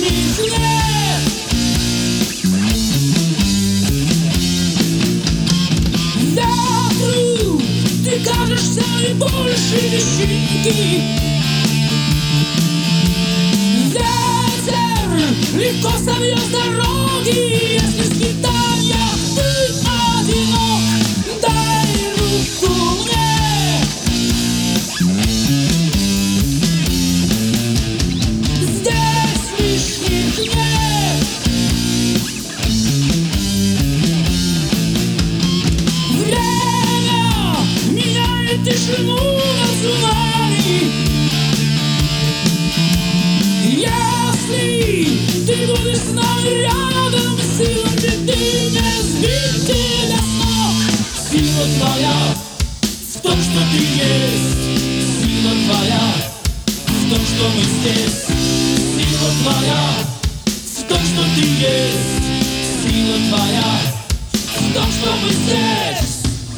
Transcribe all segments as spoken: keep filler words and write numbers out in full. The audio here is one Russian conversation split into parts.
лишних нет. Ветру ты кажешься и больше вещинки. Ветер легко собьет дороги, если в скитаниях ты одинок. Дай руку мне. Здесь лишних нет. Время меняет тишину между нами. Если ты будешь с нами рядом, силам беды не сбить тебя с ног. Сила твоя в том, что ты есть. Сила твоя в том, что мы здесь. Сила твоя в том, что ты есть. Сила твоя в том, что мы здесь.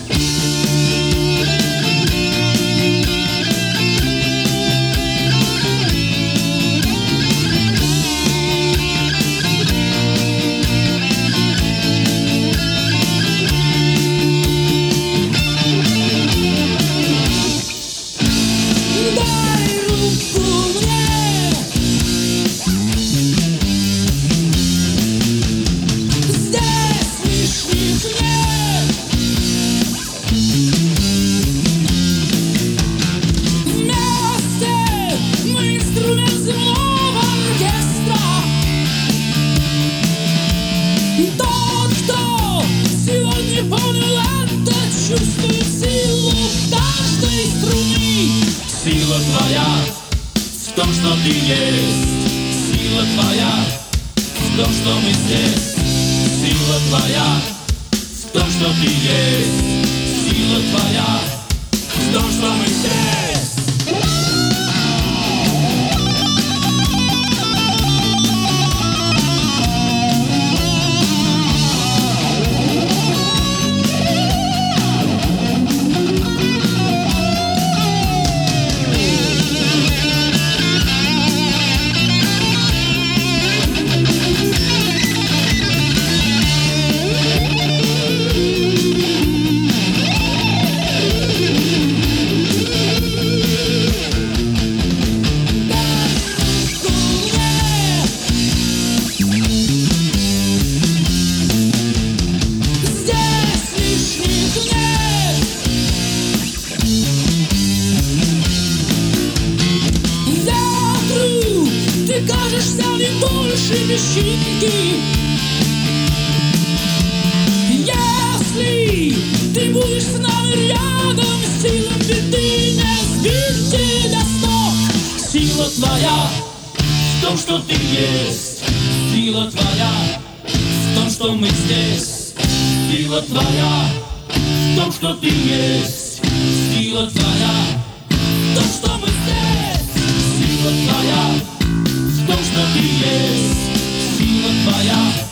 Чувствует силу каждой струны. Сила твоя в том, что ты есть. Сила твоя в том, что мы здесь. Сила твоя в том, что ты есть. Сила твоя в том, что мы здесь. Кажешься ли больше вещинки? Если ты будешь с нами рядом, силам беды не сбить тебя с ног. Сила твоя в том, что ты есть. Сила твоя в том, что мы здесь. Сила твоя в том, что ты есть. Сила твоя в том, что мы здесь. Сила твоя в том, что ты есть. Сила твоя